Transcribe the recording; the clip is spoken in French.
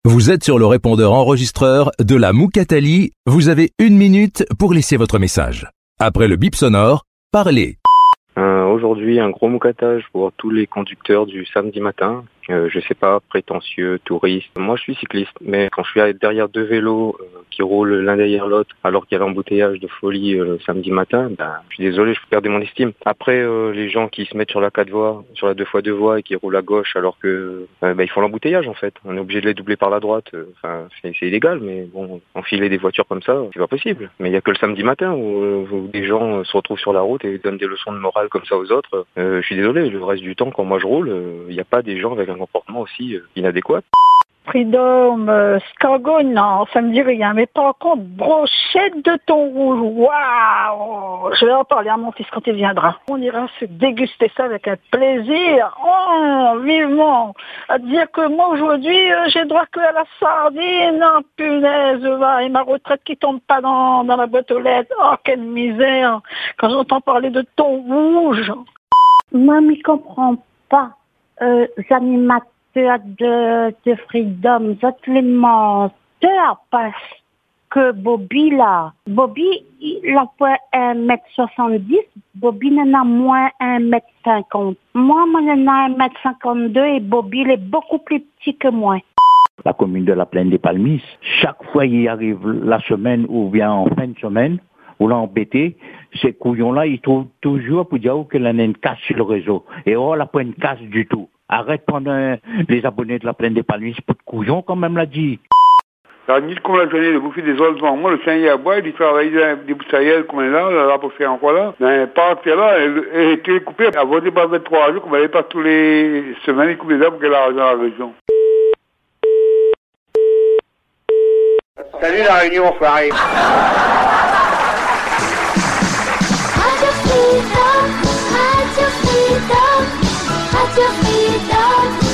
Vous êtes sur le répondeur enregistreur de la Moukatali. Vous avez 1 minute pour laisser votre message. Après le bip sonore, parlez. Aujourd'hui, un gros moucatage pour tous les conducteurs du samedi matin. Je sais pas, prétentieux, touristes. Moi, je suis cycliste, mais quand je suis derrière 2 vélos qui roulent l'un derrière l'autre, alors qu'il y a l'embouteillage de folie le samedi matin, je suis désolé, je peux perdre mon estime. Après, les gens qui se mettent sur la 4 voies, sur la 2x2 voies et qui roulent à gauche, alors que ils font l'embouteillage en fait. On est obligé de les doubler par la droite. C'est illégal, mais bon, enfiler des voitures comme ça, c'est pas possible. Mais il y a que le samedi matin où des gens se retrouvent sur la route et donnent des leçons de morale comme ça aux autres. Je suis désolé, le reste du temps, quand moi je roule, il n'y a pas des gens avec un comportement aussi inadéquat. Freedom, Scargot, non, ça me dit rien. Mais par contre, brochette de thon rouge, waouh! Je vais en parler à mon fils quand il viendra. On ira se déguster ça avec un plaisir. Oh, vivement! À dire que moi aujourd'hui, j'ai droit que à la sardine. Oh, punaise, va, et ma retraite qui tombe pas dans la boîte aux lettres. Oh, quelle misère! Quand j'entends parler de thon rouge. Moi, je comprends pas. Animateurs de Freedom, les menteurs, parce que Bobby, il a pas 1m70, Bobby n'en a moins 1m50. Moi, j'en ai 1m52 et Bobby, il est beaucoup plus petit que moi. La commune de la Plaine des Palmises, chaque fois il arrive la semaine ou bien en fin de semaine, ou l'embêté, ces couillons-là, ils trouvent toujours pour dire que l'on a une casse sur le réseau. Et on n'a pas une casse du tout. Arrête de prendre les abonnés de la Plaine des Palmises pour de couillons, comme même l'a dit. La nuit comme la journée de bouffer des oiseaux devant moi, le chien y a boire, il travaille dans des bouteilles comme là pour faire encore là. Mais partir là, elle était coupée, elle a voté par 23 jours, comme elle est pas tous les semaines, il coupe les arbres qu'elle a dans la région. Salut la Réunion, Farid. Radio Freedom, Radio Freedom, Radio Freedom.